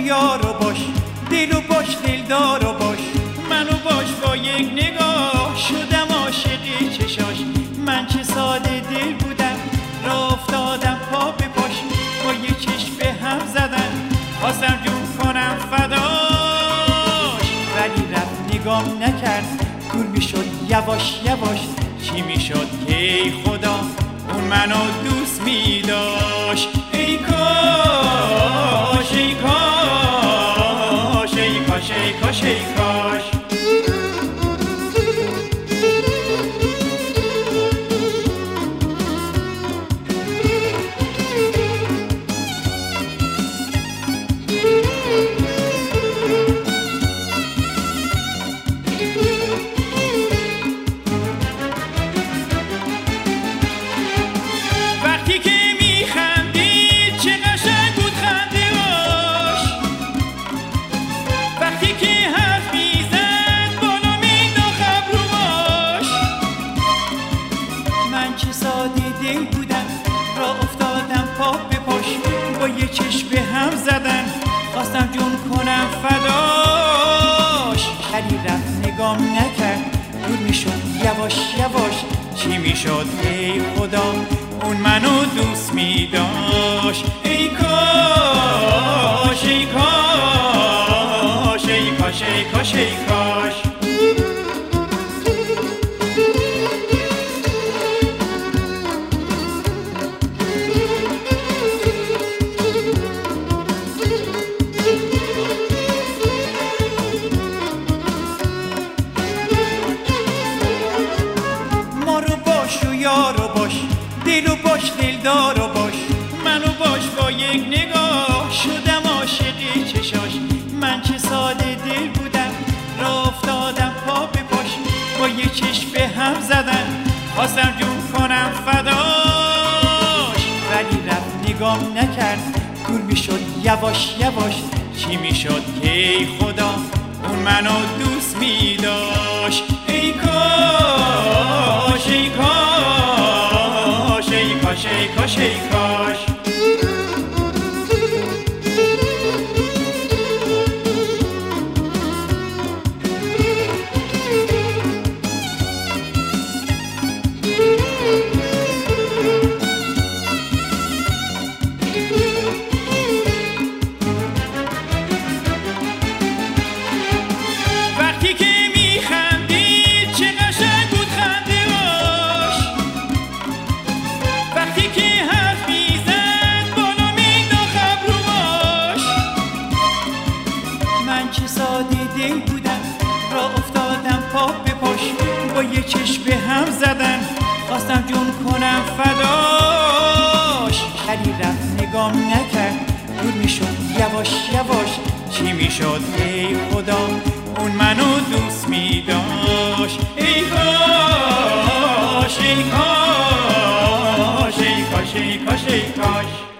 یارو باش، دلو باش دلدارو باش، منو باش با یک نگاه شدم عاشق چشاش. من چه ساده دل بودم راه افتادم پا به پاش، با یه چشم به هم زدن خواستم جون کنم فداش، ولی رفت نگام نکرد دور میشد یواش یواش. چی میشد که ای خدا اون منو دوست میداشت. ای کاش ای کاش ای کاش ای کاش ای کاش. چه ساده دل بودم راه افتادم پا به پاش، با یه چشم به هم زدن خواستم جون کنم فداش، ولی رفت نگام نکرد دور میشد یواش یواش. چی میشد ای خدا اون منو دوست میداشت. ای کاش ای کاش ای کاش ای کاش ای کاش. یارو باش، دلو باش دلدارو باش، منو باش با یک نگاه شدم عاشق چشاش. من چه ساده دل بودم راه افتادم پا به پاش، با یه چشم به هم زدن خواستم جون کنم فداش، ولی رفت نگام نکرد دور میشد یواش یواش. چی میشد که ای خدا اون منو دوست میداشت. ای کاش ای کاش ای کاش ای کاش ای کاش. وقتی که میخندید چه قشنگ بود خنده باش، وقتی که حرف میزد بالا مینداخت ابروهاش. من چه ساده دل بودم راه افتادم پا به پاش، با یه چشم به هم زدن خواستم جون کنم فداش، ولی رفت نگام نکرد دور میشد یواش یواش. چی میشد ای خدا اون منو دوست میداشت. ای کاش ای کاش ای کاش ای کاش ای کاش.